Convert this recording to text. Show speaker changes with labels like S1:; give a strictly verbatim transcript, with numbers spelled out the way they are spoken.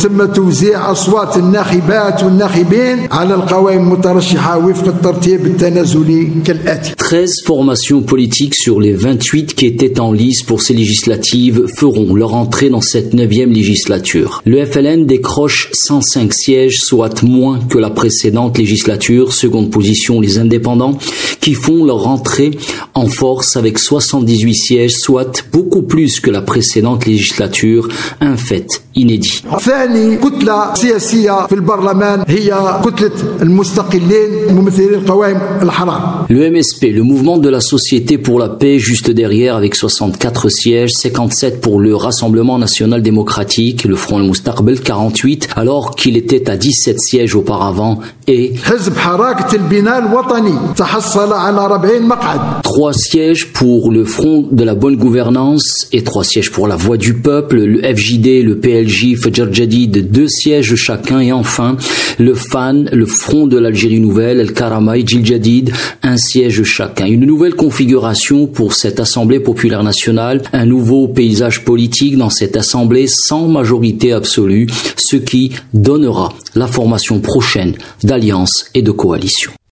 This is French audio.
S1: تم توزيع أصوات الناخبات والناخبين على القوائم المترشحة وفق الترتيب التنازلي كالآتي.
S2: treize formations politiques sur les vingt-huit qui étaient en lice pour ces législatives feront leur entrée dans cette neuvième législature. Le F L N décroche cent cinq sièges, soit moins que la précédente législature. Seconde position, les indépendants qui font leur entrée en force avec soixante-dix-huit sièges, soit beaucoup plus que la précédente législature. Un fait inédit.
S1: ثاني كتلة سياسية في البرلمان هي كتلة المستقلين ممثلي القوائم الأحرار.
S2: Le M S P, le mouvement de la société pour la paix, juste derrière avec soixante-quatre sièges, cinquante-sept pour le Rassemblement national démocratique, le Front al-Mustaqbal, quarante-huit, alors qu'il était à dix-sept sièges auparavant, et
S1: حزب حركة البناء الوطني تحصل على أربعين مقعد.
S2: Trois sièges pour le Front de la bonne gouvernance et trois sièges pour la voix du peuple, le F J D, le P L J, Fajr Jadid, deux sièges chacun, et enfin le F A N, le Front de l'Algérie nouvelle, El Karamaï, Jil Jadid, un siège chacun. Une nouvelle configuration pour cette Assemblée populaire nationale, un nouveau paysage politique dans cette Assemblée sans majorité absolue, ce qui donnera la formation prochaine d'alliances et de coalitions.